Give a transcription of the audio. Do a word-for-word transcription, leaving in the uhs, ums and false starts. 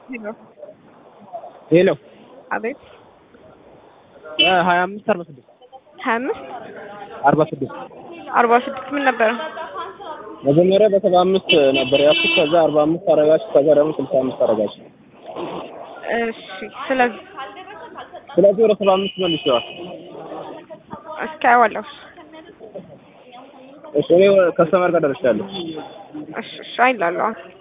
ሄሎ ሄሎ አቤት ሀያ አምስት አርባ ስድስት ሀያ አምስት አርባ ስድስት አርባ ስድስት ምን ነበረ? መጀመሪያ በሰባ አምስት ነበር ያልኩት። ከዛ አርባ አምስት አረጋችሁ። ከዛ ደግሞ ስልሳ አምስት አረጋችሁ። እሺ ስለዚህ ስለዚህ ወደ ሰባ አምስት መልሼዋል። እስኪ አየዋለሁ። እሺ እኔ ከስተመር ጋር ደርሻለሁ። እሺ እሺ አይላለሁ።